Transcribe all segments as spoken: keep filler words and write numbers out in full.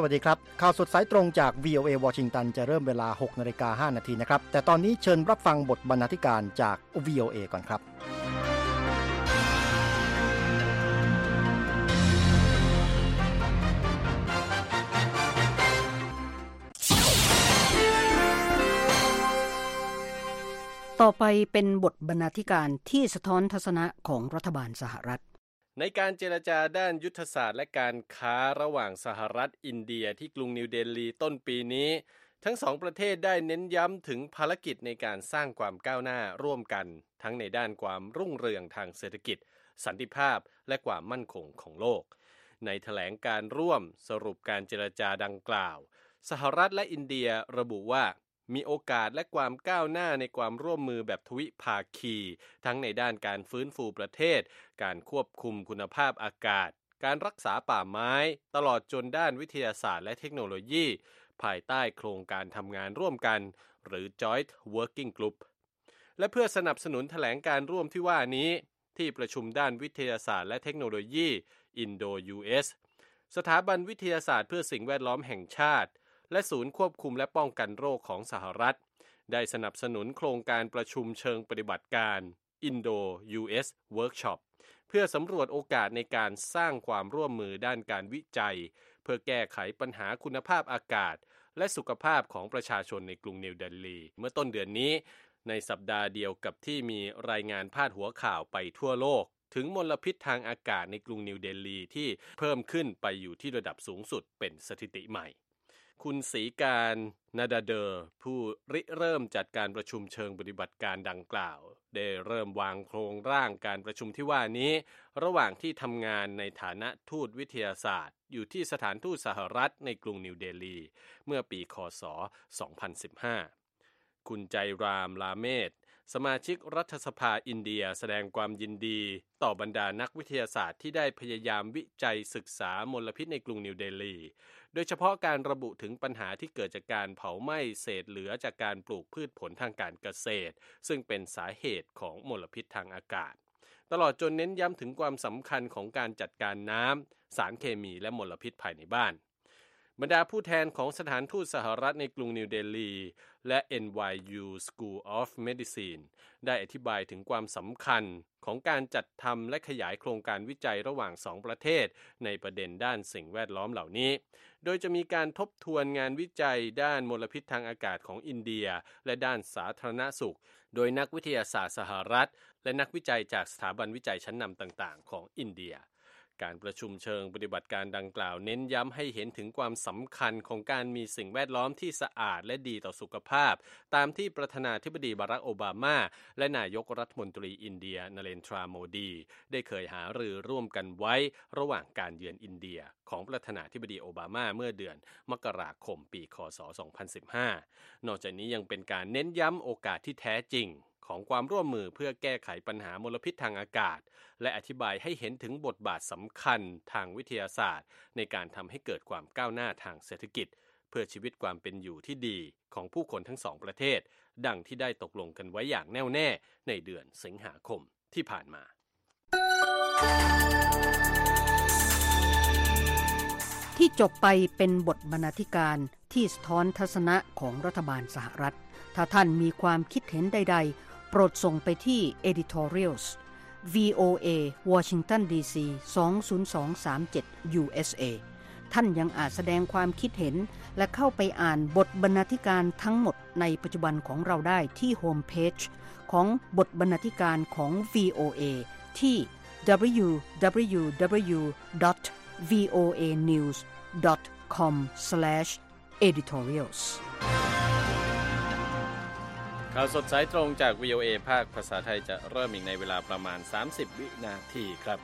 วัสดีครับข่าวสดสายตรงจาก วี โอ เอ วอชิงตันจะเริ่มเวลา หกนาฬิกาห้านาทีนะครับแต่ตอนนี้เชิญรับฟังบทบรรณาธิการจาก วี โอ เอ ก่อนครับต่อไปเป็นบทบรรณาธิการที่สะท้อนทัศนะของรัฐบาลสหรัฐในการเจรจาด้านยุทธศาสตร์และการค้าระหว่างสหรัฐอินเดียที่กรุงนิวเดลีต้นปีนี้ทั้งสองประเทศได้เน้นย้ำถึงภารกิจในการสร้างความก้าวหน้าร่วมกันทั้งในด้านความรุ่งเรืองทางเศรษฐกิจสันติภาพและความมั่นคงของโลกในแถลงการร่วมสรุปการเจรจาดังกล่าวสหรัฐและอินเดียระบุว่ามีโอกาสและความก้าวหน้าในความร่วมมือแบบทวิภาคีทั้งในด้านการฟื้นฟูประเทศการควบคุมคุณภาพอากาศการรักษาป่าไม้ตลอดจนด้านวิทยาศาสตร์และเทคโนโลยีภายใต้โครงการทำงานร่วมกันหรือ Joint Working Group และเพื่อสนับสนุนแถลงการร่วมที่ว่านี้ที่ประชุมด้านวิทยาศาสตร์และเทคโนโลยี Indo-ยู เอส สถาบันวิทยาศาสตร์เพื่อสิ่งแวดล้อมแห่งชาติและศูนย์ควบคุมและป้องกันโรคของสหรัฐได้สนับสนุนโครงการประชุมเชิงปฏิบัติการ Indo-ยู เอส Workshop เพื่อสำรวจโอกาสในการสร้างความร่วมมือด้านการวิจัยเพื่อแก้ไขปัญหาคุณภาพอากาศและสุขภาพของประชาชนในกรุงนิวเดลีเมื่อต้นเดือนนี้ในสัปดาห์เดียวกับที่มีรายงานพาดหัวข่าวไปทั่วโลกถึงมลพิษทางอากาศในกรุงนิวเดลีที่เพิ่มขึ้นไปอยู่ที่ระดับสูงสุดเป็นสถิติใหม่คุณศรีการนาดาเดอร์ผู้ริเริ่มจัดการประชุมเชิงปฏิบัติการดังกล่าวได้เริ่มวางโครงร่างการประชุมที่ว่านี้ระหว่างที่ทำงานในฐานะทูตวิทยาศาสตร์อยู่ที่สถานทูตสหรัฐในกรุงนิวเดลีเมื่อปีค.ศ. สองพันสิบห้าคุณใจรามลาเมศสมาชิกรัฐสภาอินเดียแสดงความยินดีต่อบรรดานักวิทยาศาสตร์ที่ได้พยายามวิจัยศึกษามลพิษในกรุงนิวเดลีโดยเฉพาะการระบุถึงปัญหาที่เกิดจากการเผาไหม้เศษเหลือจากการปลูกพืชผลทางการเกษตรซึ่งเป็นสาเหตุของมลพิษทางอากาศตลอดจนเน้นย้ำถึงความสำคัญของการจัดการน้ำสารเคมีและมลพิษภายในบ้านบรรดาผู้แทนของสถานทูตสหรัฐในกรุงนิวเดลีและ เอ็น วาย ยู School of Medicine ได้อธิบายถึงความสำคัญของการจัดทำและขยายโครงการวิจัยระหว่างสองประเทศในประเด็นด้านสิ่งแวดล้อมเหล่านี้โดยจะมีการทบทวนงานวิจัยด้านมลพิษทางอากาศของอินเดียและด้านสาธารณสุขโดยนักวิทยาศาสตร์สหรัฐและนักวิจัยจากสถาบันวิจัยชั้นนำต่างๆของอินเดียการประชุมเชิงปฏิบัติการดังกล่าวเน้นย้ำให้เห็นถึงความสำคัญของการมีสิ่งแวดล้อมที่สะอาดและดีต่อสุขภาพตามที่ประธานาธิบดีบารักโอบามาและนายกรัฐมนตรีอินเดียนเรนทราโมดีได้เคยหารือร่วมกันไว้ระหว่างการเยือนอินเดียของประธานาธิบดีโอบามาเมื่อเดือนมกราคมปีค.ศ. สองพันสิบห้านอกจากนี้ยังเป็นการเน้นย้ำโอกาสที่แท้จริงของความร่วมมือเพื่อแก้ไขปัญหามลพิษทางอากาศและอธิบายให้เห็นถึงบทบาทสำคัญทางวิทยาศาสตร์ในการทำให้เกิดความก้าวหน้าทางเศรษฐกิจเพื่อชีวิตความเป็นอยู่ที่ดีของผู้คนทั้งสองประเทศดังที่ได้ตกลงกันไว้อย่างแน่วแน่ในเดือนสิงหาคมที่ผ่านมาที่จบไปเป็นบทบรรณาธิการที่สะท้อนทัศนะของรัฐบาลสหรัฐถ้าท่านมีความคิดเห็นใดๆโปรดส่งไปที่ editorials วี โอ เอ Washington ดี ซี สอง ศูนย์ สอง สาม เจ็ด ยู เอส เอ ท่านยังอาจแสดงความคิดเห็นและเข้าไปอ่านบทบรรณาธิการทั้งหมดในปัจจุบันของเราได้ที่โฮมเพจของบทบรรณาธิการของ วี โอ เอ ที่ ดับเบิลยู ดับเบิลยู ดับเบิลยู ดอท วี โอ เอ นิวส์ ดอท คอม สแลช เอดิทอเรียลส์ข่าวสดสายตรงจาก วี โอ เอ ภาคภาษาไทยจะเริ่มอีกในเวลาประมาณสามสิบวินาทีครับ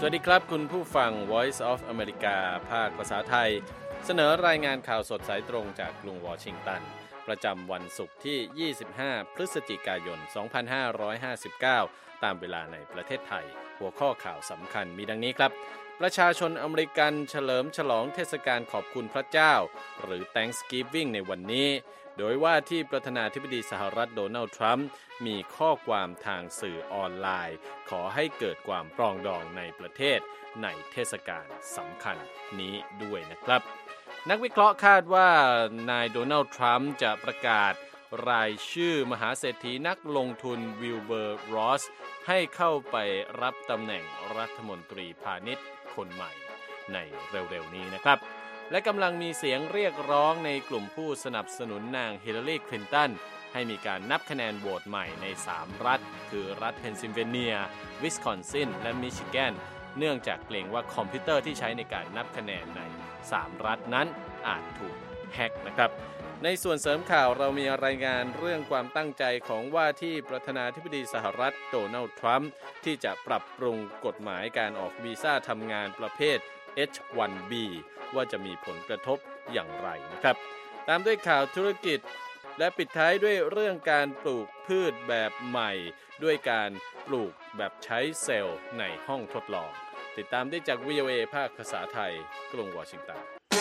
สวัสดีครับคุณผู้ฟัง Voice of America ภาคภาษาไทยเสนอรายงานข่าวสดสายตรงจากกรุงวอชิงตันประจำวันศุกร์ที่ยี่สิบห้าพฤศจิกายนสองพันห้าร้อยห้าสิบเก้าตามเวลาในประเทศไทยหัวข้อข่าวสำคัญมีดังนี้ครับประชาชนอเมริกันเฉลิมฉลองเทศกาลขอบคุณพระเจ้าหรือ Thanksgiving ในวันนี้โดยว่าที่ประธานาธิบดีสหรัฐโดนัลด์ทรัมป์มีข้อความทางสื่อออนไลน์ขอให้เกิดความปรองดองในประเทศในเทศกาลสำคัญนี้ด้วยนะครับนักวิเคราะห์คาดว่านายโดนัลด์ทรัมป์จะประกาศรายชื่อมหาเศรษฐีนักลงทุนวิลเบอร์รอสให้เข้าไปรับตำแหน่งรัฐมนตรีพาณิชย์คนใหม่ในเร็วๆนี้นะครับและกำลังมีเสียงเรียกร้องในกลุ่มผู้สนับสนุนนางฮิลลารีคลินตันให้มีการนับคะแนนโหวตใหม่ในสามรัฐคือรัฐเพนซิลเวเนียวิสคอนซินและมิชิแกนเนื่องจากเกรงว่าคอมพิวเตอร์ที่ใช้ในการนับคะแนนในสามรัฐนั้นอาจถูกแฮกนะครับในส่วนเสริมข่าวเรามีรายงานเรื่องความตั้งใจของว่าที่ประธานาธิบดีสหรัฐโดนัลด์ทรัมป์ที่จะปรับปรุงกฎหมายการออกวีซ่าทำงานประเภท เอช วัน บี ว่าจะมีผลกระทบอย่างไรนะครับตามด้วยข่าวธุรกิจและปิดท้ายด้วยเรื่องการปลูกพืชแบบใหม่ด้วยการปลูกแบบใช้เซลล์ในห้องทดลองติดตามได้จาก วี โอ เอ ภาคภาษาไทยกรุงวอชิงตัน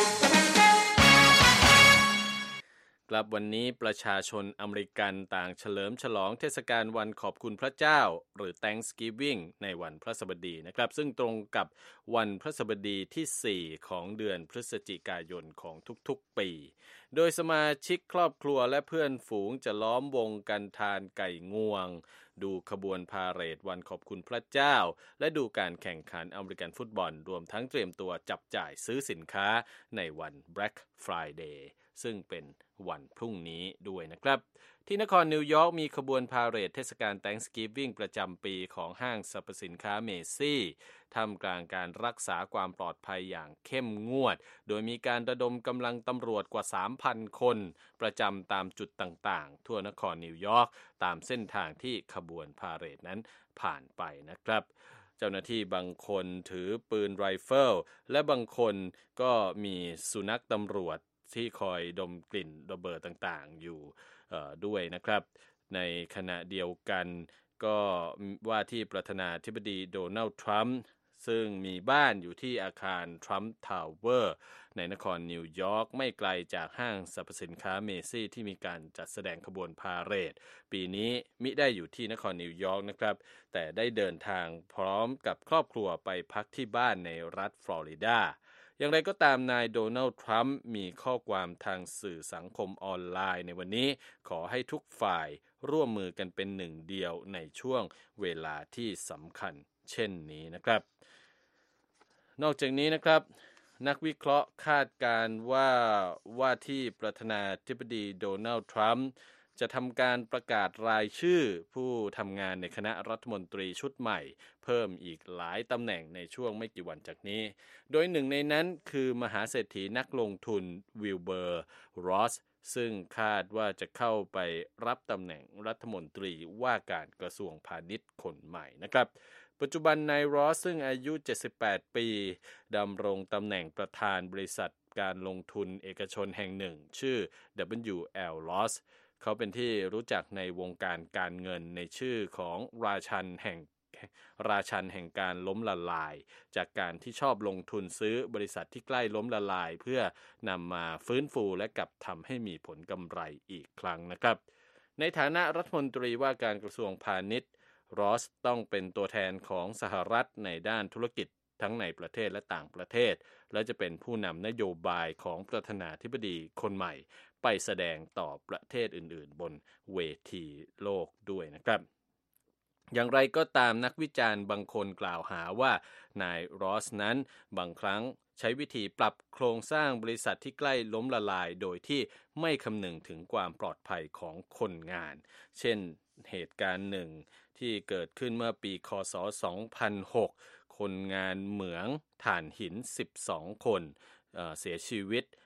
ครับวันนี้ประชาชนอเมริกันต่างเฉลิมฉลองเทศกาลวันขอบคุณพระเจ้าหรือ Thanksgiving ในวันพฤหัสบดีนะครับซึ่งตรงกับวันพฤหัสบดีที่สี่ของเดือนพฤศจิกายนของทุกๆปีโดยสมาชิกครอบครัวและเพื่อนฝูงจะล้อมวงกันทานไก่งวงดูขบวนพาเหรดวันขอบคุณพระเจ้าและดูการแข่งขันอเมริกันฟุตบอลรวมทั้งเตรียมตัวจับจ่ายซื้อสินค้าในวัน Black Friday ซึ่งเป็นวันพรุ่งนี้ด้วยนะครับที่นครนิวยอร์กมีขบวนพาเหรดเทศกาล Thanksgiving ประจำปีของห้างสรรพสินค้าเมซี่ท่ามกลางการรักษาความปลอดภัยอย่างเข้มงวดโดยมีการระดมกำลังตำรวจกว่า สามพัน คนประจำตามจุดต่างๆทั่วนครนิวยอร์กตามเส้นทางที่ขบวนพาเหรดนั้นผ่านไปนะครับเจ้าหน้าที่บางคนถือปืนไรเฟิลและบางคนก็มีสุนัขตำรวจที่คอยดมกลิ่นระเบิดต่างๆอยู่ด้วยนะครับในขณะเดียวกันก็ว่าที่ประธานาธิบดีโดนัลด์ทรัมป์ซึ่งมีบ้านอยู่ที่อาคารทรัมป์ทาวเวอร์ในนครนิวยอร์กไม่ไกลจากห้างสรรพสินค้าเมซี่ที่มีการจัดแสดงขบวนพาเหรดปีนี้มิได้อยู่ที่นครนิวยอร์กนะครับแต่ได้เดินทางพร้อมกับครอบครัวไปพักที่บ้านในรัฐฟลอริดาอย่างไรก็ตามนายโดนัลด์ทรัมป์มีข้อความทางสื่อสังคมออนไลน์ในวันนี้ขอให้ทุกฝ่ายร่วมมือกันเป็นหนึ่งเดียวในช่วงเวลาที่สำคัญเช่นนี้นะครับนอกจากนี้นะครับนักวิเคราะห์คาดการณ์ว่าว่าที่ประธานาธิบดีโดนัลด์ทรัมป์จะทำการประกาศรายชื่อผู้ทำงานในคณะรัฐมนตรีชุดใหม่เพิ่มอีกหลายตำแหน่งในช่วงไม่กี่วันจากนี้โดยหนึ่งในนั้นคือมหาเศรษฐีนักลงทุนวิลเบอร์รอสซึ่งคาดว่าจะเข้าไปรับตำแหน่งรัฐมนตรีว่าการกระทรวงพาณิชย์คนใหม่นะครับปัจจุบันนายรอสซึ่งอายุเจ็ดสิบแปดปีดำรงตำแหน่งประธานบริษัทการลงทุนเอกชนแห่งหนึ่งชื่อ ดับเบิลยู แอล Rossเขาเป็นที่รู้จักในวงการการเงินในชื่อของราชันแห่งราชันแห่งการล้มละลายจากการที่ชอบลงทุนซื้อบริษัทที่ใกล้ล้มละลายเพื่อนำมาฟื้นฟูและกลับทำให้มีผลกำไรอีกครั้งนะครับในฐานะรัฐมนตรีว่าการกระทรวงพาณิชย์รอสต้องเป็นตัวแทนของสหรัฐในด้านธุรกิจทั้งในประเทศและต่างประเทศและจะเป็นผู้นำนโยบายของประธานาธิบดีคนใหม่ไปแสดงต่อประเทศอื่นๆบนเวทีโลกด้วยนะครับอย่างไรก็ตามนักวิจารณ์บางคนกล่าวหาว่านายรอสนั้นบางครั้งใช้วิธีปรับโครงสร้างบริษัทที่ใกล้ล้มละลายโดยที่ไม่คำนึงถึงความปลอดภัยของคนงานเช่นเหตุการณ์หนึ่งที่เกิดขึ้นเมื่อปีค.ศ. สองพันหกคนงานเหมืองถ่านหินสิบสองคนเอ่อเสียชีวิต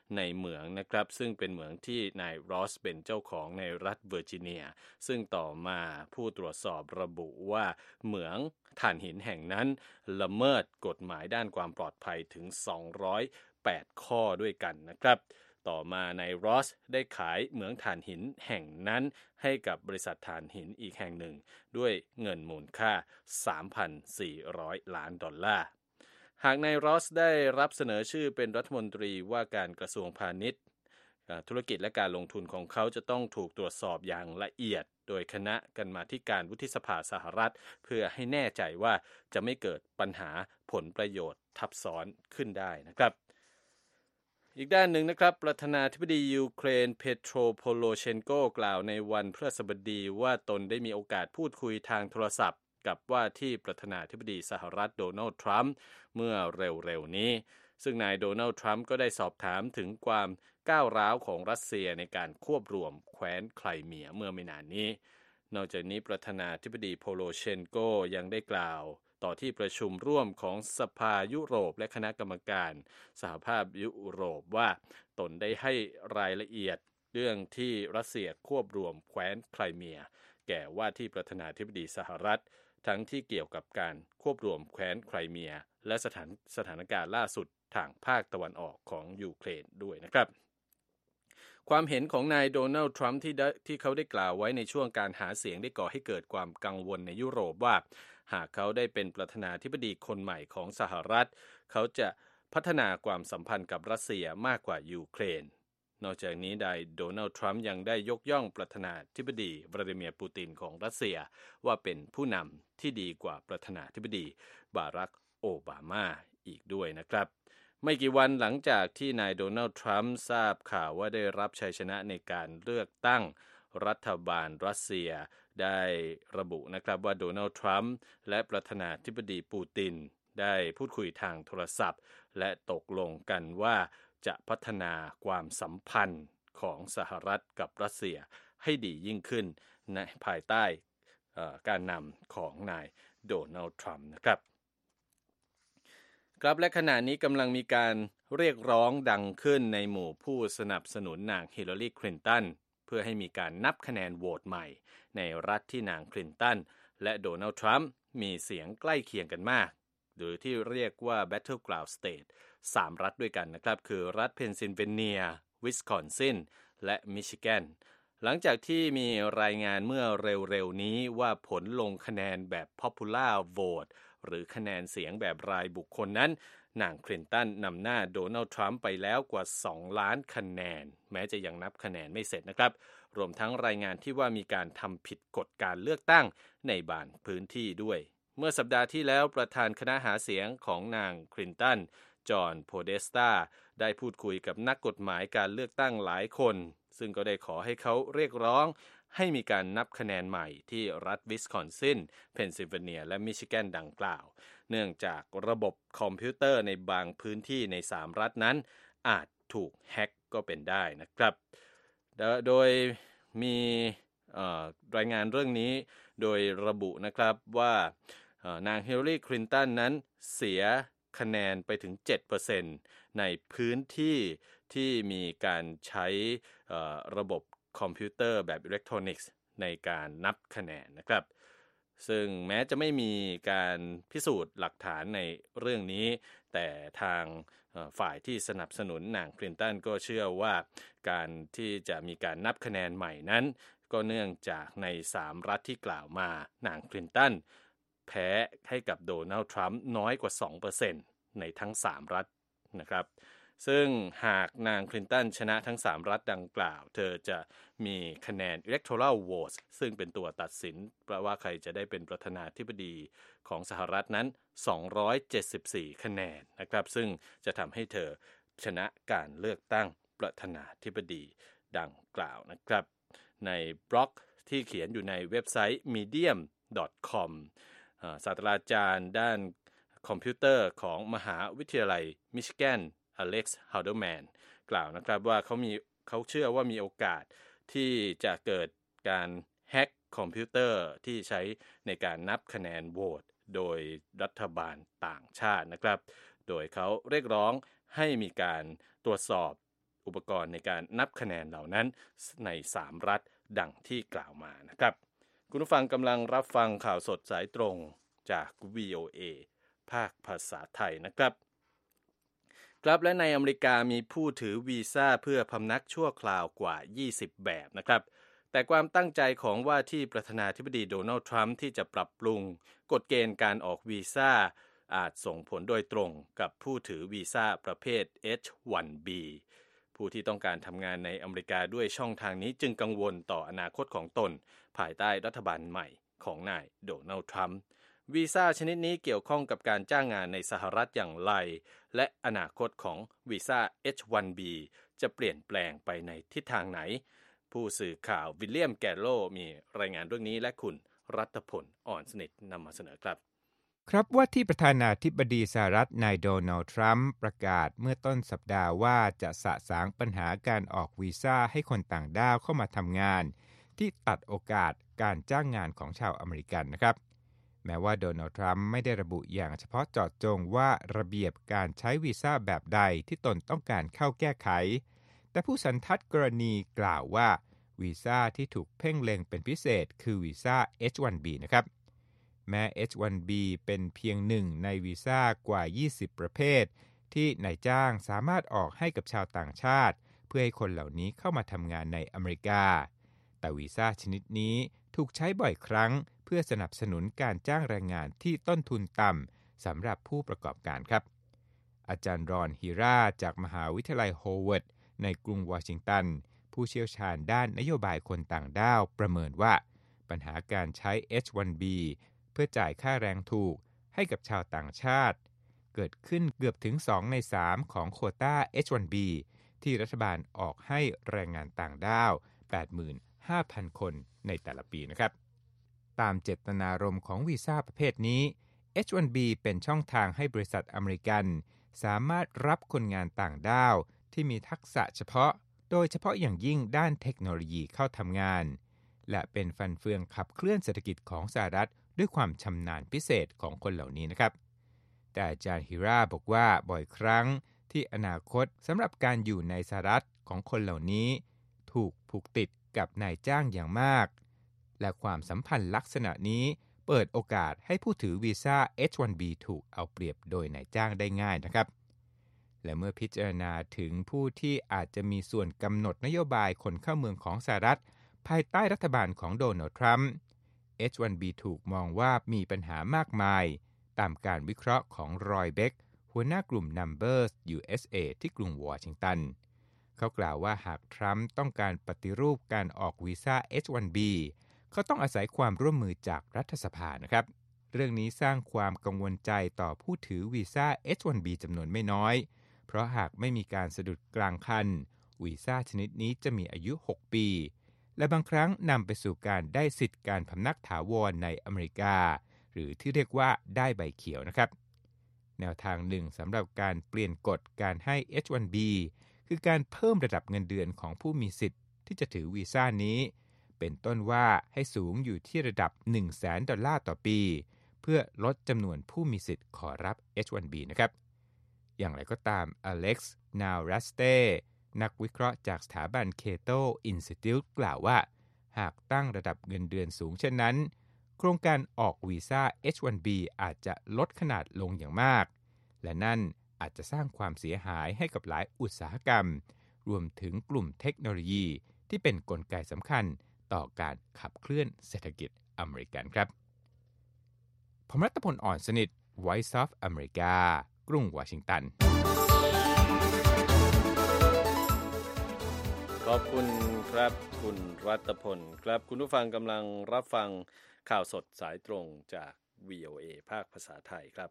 ในเหมืองนะครับซึ่งเป็นเหมืองที่นายรอสเป็นเจ้าของในรัฐเวอร์จิเนียซึ่งต่อมาผู้ตรวจสอบระบุว่าเหมืองถ่านหินแห่งนั้นละเมิดกฎหมายด้านความปลอดภัยถึงสองร้อยแปดข้อด้วยกันนะครับต่อมานายรอสได้ขายเหมืองถ่านหินแห่งนั้นให้กับบริษัทถ่านหินอีกแห่งหนึ่งด้วยเงินมูลค่า สามพันสี่ร้อย ล้านดอลลาร์หากนายรอสได้รับเสนอชื่อเป็นรัฐมนตรีว่าการกระทรวงพาณิชย์ธุรกิจและการลงทุนของเขาจะต้องถูกตรวจสอบอย่างละเอียดโดยคณะกรรมาธิการวุฒิสภาสหรัฐเพื่อให้แน่ใจว่าจะไม่เกิดปัญหาผลประโยชน์ทับซ้อนขึ้นได้นะครับอีกด้านหนึ่งนะครับประธานาธิบดียูเครนเปโตรโพโรเชนโกกล่าวในวันพฤหัสบดีว่าตนได้มีโอกาสพูดคุยทางโทรศัพท์กับว่าที่ประธานาธิบดีสหรัฐโดนัลด์ทรัมป์เมื่อเร็วๆนี้ซึ่งนายโดนัลด์ทรัมป์ก็ได้สอบถามถึงความก้าวร้าวของรัสเซียในการควบรวมแคว้นไครเมียเมื่อไม่นานนี้นอกจากนี้ประธานาธิบดีโพโรเชนโกยังได้กล่าวต่อที่ประชุมร่วมของสภายุโรปและคณะกรรมการสหภาพยุโรปว่าตนได้ให้รายละเอียดเรื่องที่รัสเซียควบรวมแคว้นไครเมียแก่ว่าที่ประธานาธิบดีสหรัฐทั้งที่เกี่ยวกับการควบรวมแคว้นไครเมียและสถานสถานการณ์ล่าสุดทางภาคตะวันออกของยูเครนด้วยนะครับความเห็นของนายโดนัลด์ทรัมป์ที่ที่เขาได้กล่าวไว้ในช่วงการหาเสียงได้ก่อให้เกิดความกังวลในยุโรปว่าหากเขาได้เป็นประธานาธิบดีคนใหม่ของสหรัฐเขาจะพัฒนาความสัมพันธ์กับรัสเซียมากกว่ายูเครนนอกจากนี้ได้โดนัลด์ทรัมป์ยังได้ยกย่องประธานาธิบดีวลาดิเมียร์ปูตินของรัสเซียว่าเป็นผู้นำที่ดีกว่าประธานาธิบดีบารักโอบามาอีกด้วยนะครับไม่กี่วันหลังจากที่นายโดนัลด์ทรัมป์ทราบข่าวว่าได้รับชัยชนะในการเลือกตั้งรัฐบาลรัสเซียได้ระบุนะครับว่าโดนัลด์ทรัมป์และประธานาธิบดีปูตินได้พูดคุยทางโทรศัพท์และตกลงกันว่าจะพัฒนาความสัมพันธ์ของสหรัฐกับรัสเซียให้ดียิ่งขึ้นในภายใต้การนำของนายโดนัลด์ทรัมป์นะครับครับและขณะนี้กำลังมีการเรียกร้องดังขึ้นในหมู่ผู้สนับสนุนนางฮิลลารีคลินตันเพื่อให้มีการนับคะแนนโหวตใหม่ในรัฐที่นางคลินตันและโดนัลด์ทรัมป์มีเสียงใกล้เคียงกันมากหรือที่เรียกว่า Battleground State สามรัฐด้วยกันนะครับคือรัฐเพนซิลเวเนียวิสคอนซินและมิชิแกนหลังจากที่มีรายงานเมื่อเร็วๆนี้ว่าผลลงคะแนนแบบ Popular Vote หรือคะแนนเสียงแบบรายบุคคลนั้นนางคลินตันนำหน้าโดนัลด์ทรัมป์ไปแล้วกว่าสองล้านคะแนนแม้จะยังนับคะแนนไม่เสร็จนะครับรวมทั้งรายงานที่ว่ามีการทำผิดกฎการเลือกตั้งในบางพื้นที่ด้วยเมื่อสัปดาห์ที่แล้วประธานคณะหาเสียงของนางคลินตันจอห์นโพเดสตาได้พูดคุยกับนักกฎหมายการเลือกตั้งหลายคนซึ่งก็ได้ขอให้เขาเรียกร้องให้มีการนับคะแนนใหม่ที่รัฐวิสคอนซินเพนซิลเวเนียและมิชิแกนดังกล่าวเนื่องจากระบบคอมพิวเตอร์ในบางพื้นที่ในสามรัฐนั้นอาจถูกแฮ็กก็เป็นได้นะครับโดยมีรายงานเรื่องนี้โดยระบุนะครับว่านางฮิลลารีคลินตันนั้นเสียคะแนนไปถึง เจ็ดเปอร์เซ็นต์ ในพื้นที่ที่มีการใช้ระบบคอมพิวเตอร์แบบอิเล็กทรอนิกส์ในการนับคะแนนนะครับซึ่งแม้จะไม่มีการพิสูจน์หลักฐานในเรื่องนี้แต่ทางฝ่ายที่สนับสนุนนางคลินตันก็เชื่อว่าการที่จะมีการนับคะแนนใหม่นั้นก็เนื่องจากในสามรัฐที่กล่าวมานางคลินตันแพ้ให้กับโดนัลด์ทรัมป์น้อยกว่า สองเปอร์เซ็นต์ ในทั้งสามรัฐนะครับซึ่งหากนางคลินตันชนะทั้งสามรัฐดังกล่าวเธอจะมีคะแนน Electoral Vote ซึ่งเป็นตัวตัดสินว่าใครจะได้เป็นประธานาธิบดีของสหรัฐนั้นสองร้อยเจ็ดสิบสี่คะแนนนะครับซึ่งจะทำให้เธอชนะการเลือกตั้งประธานาธิบดีดังกล่าวนะครับในบล็อกที่เขียนอยู่ในเว็บไซต์ มีเดียม ดอท คอม ศาสตราจารย์ด้านคอมพิวเตอร์ของมหาวิทยาลัยมิชิแกนอเล็กซ์ฮาวเดอร์แมนกล่าวนะครับว่าเขามีเขาเชื่อว่ามีโอกาสที่จะเกิดการแฮ็กคอมพิวเตอร์ที่ใช้ในการนับคะแนนโหวตโดยรัฐบาลต่างชาตินะครับโดยเขาเรียกร้องให้มีการตรวจสอบอุปกรณ์ในการนับคะแนนเหล่านั้นในสามรัฐดังที่กล่าวมานะครับคุณผู้ฟังกำลังรับฟังข่าวสดสายตรงจาก วี โอ เอ ภาคภาษาไทยนะครับครับและในอเมริกามีผู้ถือวีซ่าเพื่อพำนักชั่วคราวกว่ายี่สิบแบบนะครับแต่ความตั้งใจของว่าที่ประธานาธิบดีโดนัลด์ทรัมป์ที่จะปรับปรุงกฎเกณฑ์การออกวีซ่าอาจส่งผลโดยตรงกับผู้ถือวีซ่าประเภท เอช วัน บี ผู้ที่ต้องการทำงานในอเมริกาด้วยช่องทางนี้จึงกังวลต่ออนาคตของตนภายใต้รัฐบาลใหม่ของนายโดนัลด์ทรัมป์วีซ่าชนิดนี้เกี่ยวข้องกับการจ้างงานในสหรัฐอย่างไรและอนาคตของวีซ่า เอช วัน บี จะเปลี่ยนแปลงไปในทิศทางไหนผู้สื่อข่าววิลเลียมแกโลมีรายงานเรื่องนี้และคุณรัตพลอ่อนสนิทนำมาเสนอครับครับว่าที่ประธานาธิบดีสหรัฐนายโดนัลด์ทรัมป์ประกาศเมื่อต้นสัปดาห์ว่าจะสะสางปัญหาการออกวีซ่าให้คนต่างด้าวเข้ามาทำงานที่ตัดโอกาสการจ้างงานของชาวอเมริกันนะครับแม้ว่าโดนัลด์ทรัมป์ไม่ได้ระบุอย่างเฉพาะเจาะจงว่าระเบียบการใช้วีซ่าแบบใดที่ตนต้องการเข้าแก้ไขแต่ผู้สันทัดกรณีกล่าวว่าวีซ่าที่ถูกเพ่งเล็งเป็นพิเศษคือวีซ่า เอช วัน บี นะครับแม้ เอช วัน บี เป็นเพียงหนึ่งในวีซ่ากว่ายี่สิบประเภทที่นายจ้างสามารถออกให้กับชาวต่างชาติเพื่อให้คนเหล่านี้เข้ามาทำงานในอเมริกาแต่วีซ่าชนิดนี้ถูกใช้บ่อยครั้งเพื่อสนับสนุนการจ้างแรงงานที่ต้นทุนต่ำสำหรับผู้ประกอบการครับอาจารย์รอนฮิราจากมหาวิทยาลัยโฮเวิร์ดในกรุงวอชิงตันผู้เชี่ยวชาญด้านนโยบายคนต่างด้าวประเมินว่าปัญหาการใช้ เอช วัน บี เพื่อจ่ายค่าแรงถูกให้กับชาวต่างชาติเกิดขึ้นเกือบถึงสองในสามของโควต้า เอช วัน บี ที่รัฐบาลออกให้แรงงานต่างด้าว แปดหมื่นห้าพัน คนในแต่ละปีนะครับตามเจตนารมณ์ของวีซ่าประเภทนี้ เอช วัน บี เป็นช่องทางให้บริษัทอเมริกันสามารถรับคนงานต่างด้าวที่มีทักษะเฉพาะโดยเฉพาะอย่างยิ่งด้านเทคโนโลยีเข้าทำงานและเป็นฟันเฟืองขับเคลื่อนเศรษฐกิจของสหรัฐด้วยความชำนาญพิเศษของคนเหล่านี้นะครับแต่อาจารย์ฮิราบอกว่าบ่อยครั้งที่อนาคตสำหรับการอยู่ในสหรัฐของคนเหล่านี้ถูกผูกติดกับนายจ้างอย่างมากและความสัมพันธ์ลักษณะนี้เปิดโอกาสให้ผู้ถือวีซ่า เอช วัน บี ถูกเอาเปรียบโดยนายจ้างได้ง่ายนะครับและเมื่อพิจารณาถึงผู้ที่อาจจะมีส่วนกำหนดนโยบายคนเข้าเมืองของสหรัฐภายใต้รัฐบาลของโดนัลด์ทรัมป์ เอช วัน บี ถูกมองว่ามีปัญหามากมายตามการวิเคราะห์ของรอยเบคหัวหน้ากลุ่ม Numbers ยู เอส เอ ที่กรุงวอชิงตันเขากล่าวว่าหากทรัมป์ต้องการปฏิรูปการออกวีซ่า เอช วัน บี เขาต้องอาศัยความร่วมมือจากรัฐสภานะครับเรื่องนี้สร้างความกังวลใจต่อผู้ถือวีซ่า เอช วัน บี จำนวนไม่น้อยเพราะหากไม่มีการสะดุดกลางคันวีซ่าชนิดนี้จะมีอายุหกปีและบางครั้งนำไปสู่การได้สิทธิการพำนักถาวรในอเมริกาหรือที่เรียกว่าได้ใบเขียวนะครับแนวทางหนึ่งสำหรับการเปลี่ยนกฎการให้ เอช วัน บี คือการเพิ่มระดับเงินเดือนของผู้มีสิทธิ์ที่จะถือวีซ่านี้เป็นต้นว่าให้สูงอยู่ที่ระดับ หนึ่งแสน ดอลลาร์ต่อปีเพื่อลดจำนวนผู้มีสิทธิ์ขอรับ เอช วัน บี นะครับอย่างไรก็ตามอเล็กซ์นาวรัสเต้นักวิเคราะห์จากสถาบัน Cato Institute กล่าวว่าหากตั้งระดับเงินเดือนสูงเช่นนั้นโครงการออกวีซ่า เอช วัน บี อาจจะลดขนาดลงอย่างมากและนั่นอาจจะสร้างความเสียหายให้กับหลายอุตสาหกรรมรวมถึงกลุ่มเทคโนโลยีที่เป็นกลไกสำคัญต่อการขับเคลื่อนเศรษฐกิจอเมริกันครับผมรัตพลอ่อนสนิท Voice of America กรุงวอชิงตันขอบคุณครับคุณรัตพลครับคุณผู้ฟังกำลังรับฟังข่าวสดสายตรงจาก วี โอ เอ ภาคภาษาไทยครับ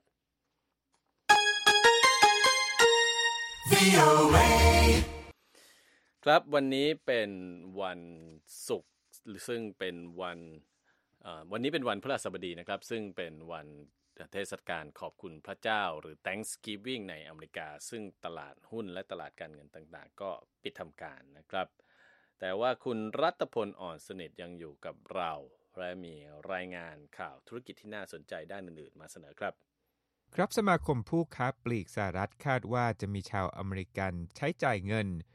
วี โอ เอ ครับวันนี้เป็นวันศุกร์ซึ่งเป็นวันวันนี้เป็นวันพฤหัสบดีนะครับซึ่งเป็นวันเทศกาลขอบคุณพระเจ้าหรือ Thanksgiving ในอเมริกาซึ่งตลาดหุ้นและตลาดการเงินต่างๆก็ปิดทำการนะครับแต่ว่าคุณรัตพลอ่อนสนิทยังอยู่กับเราและมีรายงานข่าวธุรกิจที่น่าสนใจด้านอื่นๆมาเสนอครับครับสมาคมผู้ค้าปลีกสหรัฐคาดว่าจะมีชาวอเมริกันใช้จ่ายเงิน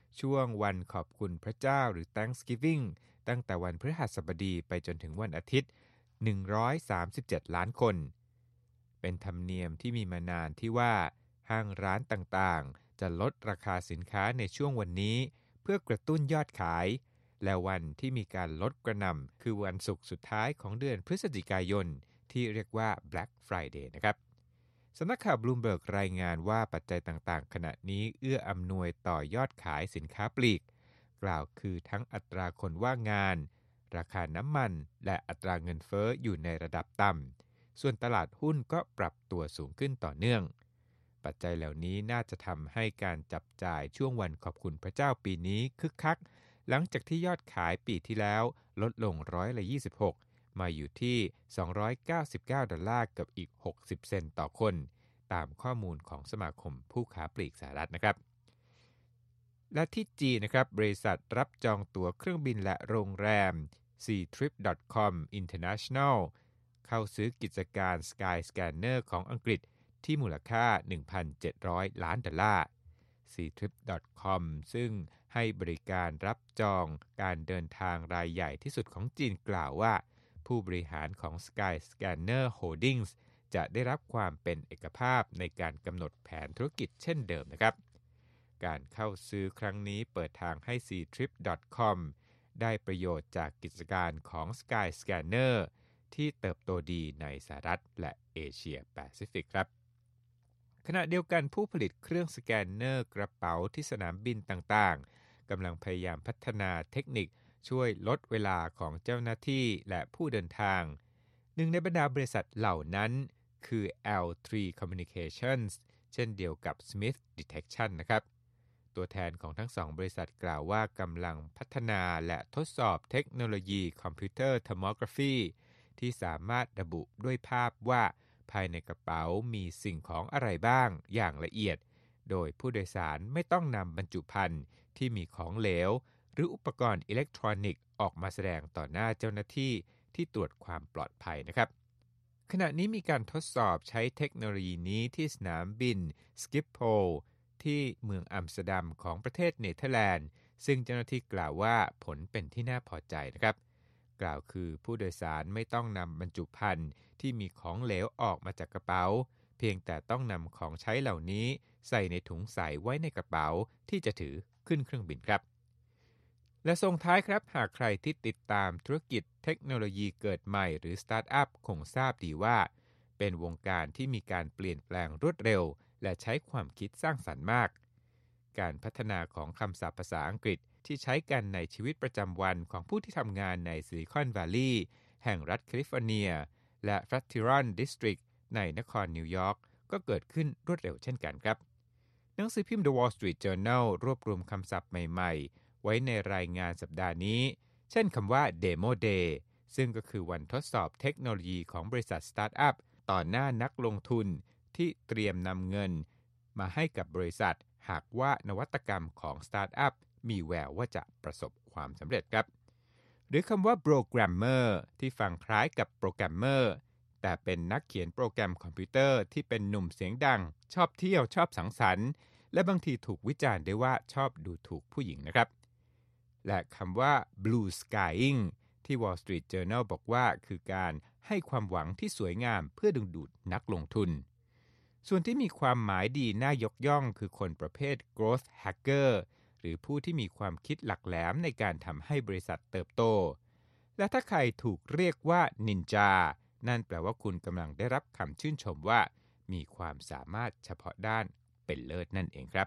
ช่วงวันขอบคุณพระเจ้าหรือ Thanksgiving ตั้งแต่วันพฤหัสบดีไปจนถึงวันอาทิตย์หนึ่งร้อยสามสิบเจ็ดล้านคนเป็นธรรมเนียมที่มีมานานที่ว่าห้างร้านต่างๆจะลดราคาสินค้าในช่วงวันนี้เพื่อกระตุ้นยอดขายและวันที่มีการลดกระหน่ำคือวันศุกร์สุดท้ายของเดือนพฤศจิกายนที่เรียกว่า Black Friday นะครับสำนักข่าว Bloomberg รายงานว่าปัจจัยต่างๆขณะนี้เอื้ออำนวยต่อยอดขายสินค้าปลีกกล่าวคือทั้งอัตราคนว่างงานราคาน้ำมันและอัตราเงินเฟ้ออยู่ในระดับต่ำส่วนตลาดหุ้นก็ปรับตัวสูงขึ้นต่อเนื่องปัจจัยเหล่านี้น่าจะทำให้การจับจ่ายช่วงวันขอบคุณพระเจ้าปีนี้คึกคักหลังจากที่ยอดขายปีที่แล้วลดลงร้อยละยี่สิบหกมาอยู่ที่สองร้อยเก้าสิบเก้าดอลลาร์กับอีกหกสิบเซนต์ต่อคนตามข้อมูลของสมาคมผู้ค้าปลีกสหรัฐนะครับและที่จีนนะครับบริษัทรับจองตั๋วเครื่องบินและโรงแรม ซี ทริป ดอท คอม International เข้าซื้อกิจการ Skyscanner ของอังกฤษที่มูลค่า หนึ่งพันเจ็ดร้อยล้านดอลลาร์ ซี ทริป ดอท คอม ซึ่งให้บริการรับจองการเดินทางรายใหญ่ที่สุดของจีนกล่าวว่าผู้บริหารของ Skyscanner Holdings จะได้รับความเป็นเอกภาพในการกำหนดแผนธุรกิจเช่นเดิมนะครับการเข้าซื้อครั้งนี้เปิดทางให้ ซี ทริป ดอท คอม ได้ประโยชน์จากกิจการของ Skyscanner ที่เติบโตดีในสหรัฐและเอเชียแปซิฟิกครับขณะเดียวกันผู้ผลิตเครื่องสแกนเนอร์กระเป๋าที่สนามบินต่างๆกำลังพยายามพัฒนาเทคนิคช่วยลดเวลาของเจ้าหน้าที่และผู้เดินทางหนึ่งในบรรดาบริษัทเหล่านั้นคือ แอล ทรี Communications เช่นเดียวกับ Smith Detection นะครับตัวแทนของทั้งสองบริษัทกล่าวว่ากำลังพัฒนาและทดสอบเทคโนโลยีคอมพิวเตอร์โทโมกราฟีที่สามารถระบุด้วยภาพว่าภายในกระเป๋ามีสิ่งของอะไรบ้างอย่างละเอียดโดยผู้โดยสารไม่ต้องนำบรรจุภัณฑ์ที่มีของเหลวหรืออุปกรณ์อิเล็กทรอนิกส์ออกมาแสดงต่อหน้าเจ้าหน้าที่ที่ตรวจความปลอดภัยนะครับขณะนี้มีการทดสอบใช้เทคโนโลยีนี้ที่สนามบินสกิปโพลที่เมืองอัมสเตอร์ดัมของประเทศเนเธอร์แลนด์ซึ่งเจ้าหน้าที่กล่าวว่าผลเป็นที่น่าพอใจนะครับกล่าวคือผู้โดยสารไม่ต้องนำบรรจุภัณฑ์ที่มีของเหลวออกมาจากกระเป๋าเพียงแต่ต้องนำของใช้เหล่านี้ใส่ในถุงใสไว้ในกระเป๋าที่จะถือขึ้นเครื่องบินครับและส่งท้ายครับหากใครที่ติดตามธุรกิจเทคโนโลยีเกิดใหม่หรือสตาร์ทอัพคงทราบดีว่าเป็นวงการที่มีการเปลี่ยนแปลงรวดเร็วและใช้ความคิดสร้างสรรค์มากการพัฒนาของคำศัพท์ภาษาอังกฤษที่ใช้กันในชีวิตประจำวันของผู้ที่ทำงานในซิลิคอนวัลลีย์แห่งรัฐแคลิฟอร์เนียและแฟลติรอนดิสตริกต์ในนครนิวยอร์กก็เกิดขึ้นรวดเร็วเช่นกันครับหนังสือพิมพ์ The Wall Street Journal รวบรวมคำศัพท์ใหม่ๆไว้ในรายงานสัปดาห์นี้เช่นคำว่า Demo Day ซึ่งก็คือวันทดสอบเทคโนโลยีของบริษัทสตาร์ทอัพต่อหน้านักลงทุนที่เตรียมนำเงินมาให้กับบริษัทหากว่านวัตกรรมของสตาร์ทอัพมีแววว่าจะประสบความสำเร็จครับหรือคำว่าโปรแกรมเมอร์ที่ฟังคล้ายกับโปรแกรมเมอร์แต่เป็นนักเขียนโปรแกรมคอมพิวเตอร์ที่เป็นหนุ่มเสียงดังชอบเที่ยวชอบสังสรรค์และบางทีถูกวิจารณ์ได้ว่าชอบดูถูกผู้หญิงนะครับและคำว่า blue skying ที่ Wall Street Journal บอกว่าคือการให้ความหวังที่สวยงามเพื่อดึงดูดนักลงทุนส่วนที่มีความหมายดีน่ายกย่องคือคนประเภท growth hacker หรือผู้ที่มีความคิดหลักแหลมในการทำให้บริษัทเติบโตและถ้าใครถูกเรียกว่านินจานั่นแปลว่าคุณกำลังได้รับคำชื่นชมว่ามีความสามารถเฉพาะด้านเป็นเลิศนั่นเองครับ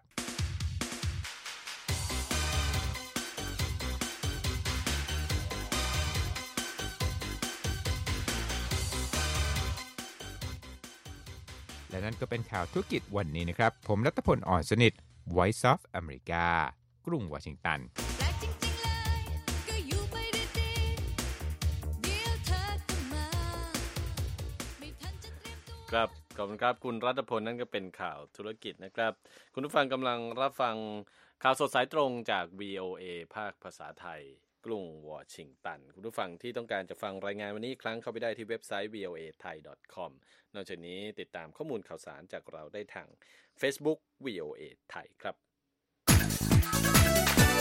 และนั่นก็เป็นข่าวธุรกิจวันนี้นะครับผมรัตพล อ่อนสนิท Voice of America กรุงวอชิงตันครับขอบคุณครับคุณรัตพลนั่นก็เป็นข่าวธุรกิจนะครับคุณผู้ฟังกำลังรับฟังข่าวสดสายตรงจาก วี โอ เอ ภาคภาษาไทยกรุงวอชิงตันคุณผู้ฟังที่ต้องการจะฟังรายงานวันนี้อีกครั้งเข้าไปได้ที่เว็บไซต์ วี โอ เอ ไทย ดอท คอม นอกจากนี้ติดตามข้อมูลข่าวสารจากเราได้ทาง Facebook วี โอ เอ ไทยครับ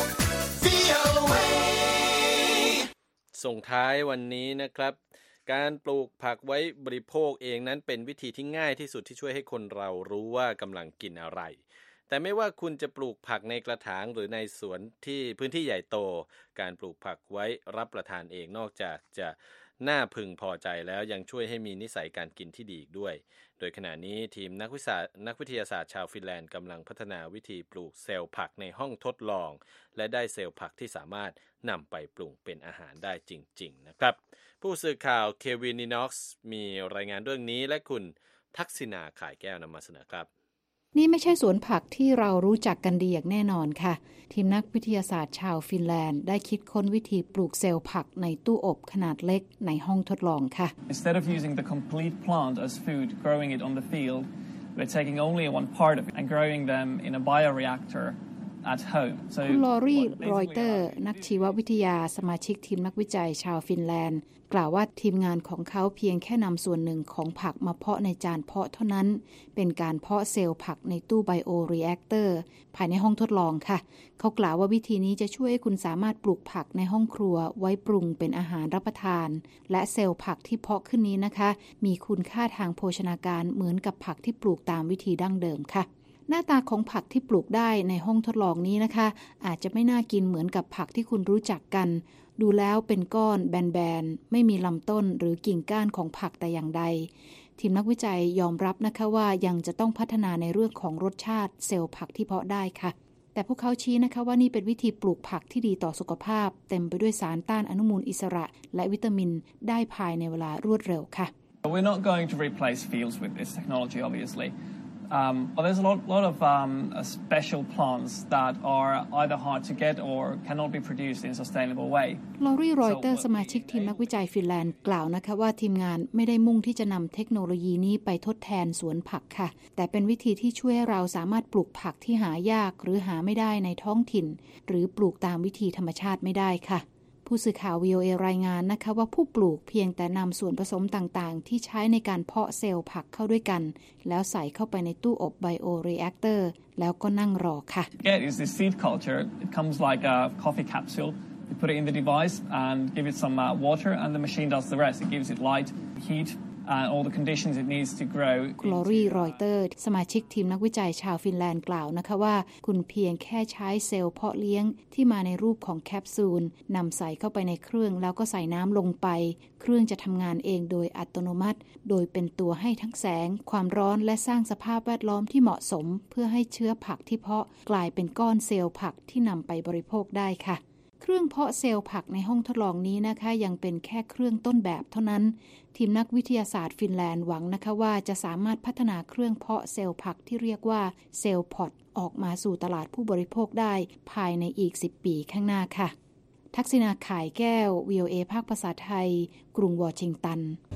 ส่งท้ายวันนี้นะครับการปลูกผักไว้บริโภคเองนั้นเป็นวิธีที่ง่ายที่สุดที่ช่วยให้คนเรารู้ว่ากำลังกินอะไรแต่ไม่ว่าคุณจะปลูกผักในกระถางหรือในสวนที่พื้นที่ใหญ่โตการปลูกผักไว้รับประทานเองนอกจากจะน่าพึงพอใจแล้วยังช่วยให้มีนิสัยการกินที่ดีอีกด้วยโดยขณะนี้ทีมนักวิชานักวิทยาศาสตร์ชาวฟินแลนด์กำลังพัฒนาวิธีปลูกเซลล์ผักในห้องทดลองและได้เซลล์ผักที่สามารถนำไปปรุงเป็นอาหารได้จริงๆนะครับผู้สื่อข่าวเควินนินอกซ์มีรายงานเรื่องนี้และคุณทักษิณาข่ายแก้วนำมาเสนอครับนี่ไม่ใช่สวนผักที่เรารู้จักกันดีอย่างแน่นอนค่ะทีมนักวิทยาศาสตร์ชาวฟินแลนด์ได้คิดค้นวิธีปลูกเซลล์ผักในตู้อบขนาดเล็กในห้องทดลองค่ะ Instead of using the complete plant as food, growing it on the field, we're taking only one part of it and growing them in a bioreactor at home. คุณลอรี่รอยเตอร์นักชีววิทยาสมาชิกทีมนักวิจัยชาวฟินแลนด์กล่าวว่าทีมงานของเขาเพียงแค่นำส่วนหนึ่งของผักมาเพาะในจานเพาะเท่านั้นเป็นการเพาะเซลล์ผักในตู้ไบโอรีแอคเตอร์ภายในห้องทดลองค่ะเขากล่าวว่าวิธีนี้จะช่วยให้คุณสามารถปลูกผักในห้องครัวไว้ปรุงเป็นอาหารรับประทานและเซลล์ผักที่เพาะขึ้นนี้นะคะมีคุณค่าทางโภชนาการเหมือนกับผักที่ปลูกตามวิธีดั้งเดิมค่ะหน้าตาของผักที่ปลูกได้ในห้องทดลองนี้นะคะอาจจะไม่น่ากินเหมือนกับผักที่คุณรู้จักกันดูแล้วเป็นก้อนแบนๆไม่มีลำต้นหรือกิ่งก้านของผักแต่อย่างใดทีมนักวิจัยยอมรับนะคะว่ายังจะต้องพัฒนาในเรื่องของรสชาติเซลล์ผักที่เพาะได้ค่ะแต่พวกเขาชี้นะคะว่านี่เป็นวิธีปลูกผักที่ดีต่อสุขภาพเต็มไปด้วยสารต้านอนุมูลอิสระและวิตามินได้ภายในเวลารวดเร็วค่ะ We're not going to replace fields with this technology, obviously.Um, but there's a lot, lot of um, uh, special plants that are either hard to get or cannot be produced in a sustainable way. ลอรี่รอยเตอร์สมาชิกทีมนักวิจัยฟินแลนด์กล่าวนะคะว่าทีมงานไม่ได้มุ่งที่จะนำเทคโนโลยีนี้ไปทดแทนสวนผักค่ะแต่เป็นวิธีที่ช่วยให้เราสามารถปลูกผักที่หายากหรือหาไม่ได้ในท้องถิ่นหรือปลูกตามวิธีธรรมชาติไม่ได้ค่ะผู้สื่อข่าว วี โอ เอ รายงานนะคะว่าผู้ปลูกเพียงแต่นำส่วนผสมต่างๆที่ใช้ในการเพาะเซลล์ผักเข้าด้วยกันแล้วใส่เข้าไปในตู้อบไบโอรีแอคเตอร์แล้วก็นั่งรอค่ะ Yeah, it's the seed culture. It comes like a coffee capsule. You put it in the device and give it some uh, water and the machine does the rest. It gives it light, heat.And all the conditions it needs to grow. กลอรี่รอยเตอร์สมาชิกทีมนักวิจัยชาวฟินแลนด์กล่าวนะคะว่าคุณเพียงแค่ใช้เซลล์เพาะเลี้ยงที่มาในรูปของแคปซูลนำใส่เข้าไปในเครื่องแล้วก็ใส่น้ำลงไปเครื่องจะทำงานเองโดยอัตโนมัติโดยเป็นตัวให้ทั้งแสงความร้อนและสร้างสภาพแวดล้อมที่เหมาะสมเพื่อให้เชื้อผักที่เพาะกลายเป็นก้อนเซลล์ผักที่นำไปบริโภคได้ค่ะเครื่องเพาะเซลล์ผักในห้องทดลองนี้นะคะยังเป็นแค่เครื่องต้นแบบเท่านั้นทีมนักวิทยาศาสตร์ฟินแลนด์หวังนะคะว่าจะสามารถพัฒนาเครื่องเพาะเซลล์ผักที่เรียกว่าเซลล์พอตออกมาสู่ตลาดผู้บริโภคได้ภายในอีกสิบปีข้างหน้าค่ะทักษิณาข่ายแก้ว วี โอ เอ ภาคภาษาไทยกรุงวอชิงตัน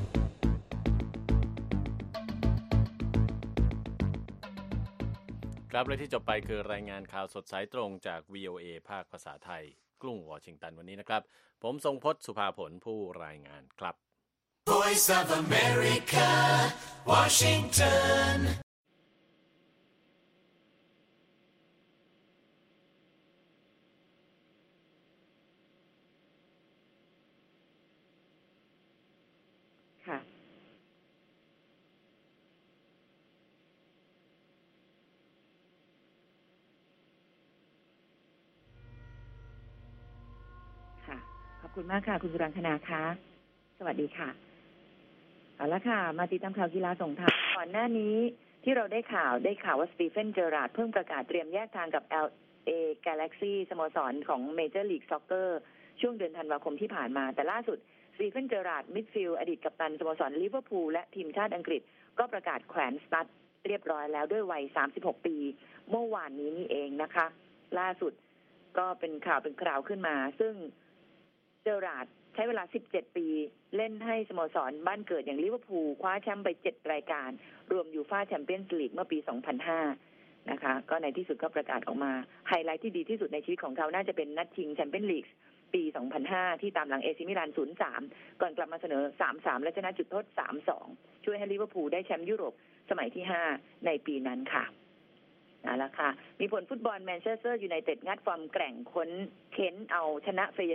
ครับและที่จบไปคือรายงานข่าวสดสายตรงจาก วี โอ เอ ภาคภาษาไทยกรุงวอชิงตันวันนี้นะครับผมทรงพจน์สุภาผลผู้รายงานครับ Voice of America Washington ค่ะขอบคุณมากค่ะคุณสุรังคณาคะสวัสดีค่ะเอาละค่ะมาติดตามข่าวกีฬาส่งท้ายก่อนหน้านี้ที่เราได้ข่าวได้ข่าวว่าสตีเฟนเจอราร์ดเพิ่งประกาศเตรียมแยกทางกับ แอล เอ Galaxy สโมสรของ Major League Soccer ช่วงเดือนธันวาคมที่ผ่านมาแต่ล่าสุดสตีเฟนเจอราร์ดมิดฟิลด์อดีตกัปตันสโมสรลิเวอร์พูลและทีมชาติอังกฤษก็ประกาศแขวนสตั๊ดเรียบร้อยแล้วด้วยวัยสามสิบหกปีเมื่อวานนี้นี่เองนะคะล่าสุดก็เป็นข่าวเป็นคราวขึ้นมาซึ่งเจอราร์ดใช้เวลาสิบเจ็ดปีเล่นให้สโมสรบ้านเกิดอย่างลิเวอร์พูลคว้าแชมป์ไปเจ็ดรายการรวมยูฟ่าแชมเปี้ยนส์ลีกเมื่อปีสองพันห้านะคะก็ในที่สุดก็ประกาศออกมาไฮไลท์ที่ดีที่สุดในชีวิตของเขาน่าจะเป็นนัดชิงแชมเปี้ยนส์ลีกปีสองพันห้าที่ตามหลังเอซิมิลาน ศูนย์สาม ก่อนกลับมาเสนอ สามสาม และชนะจุดโทษ สามสอง ช่วยให้ลิเวอร์พูลได้แชมป์ยุโรปสมัยที่ห้าในปีนั้นค่ะนั่นแหละค่ะมีผลฟุตบอลแมนเชสเตอร์ยูไนเต็ดงัดฟอร์มแกร่งค้นเค้นเอาชนะเฟ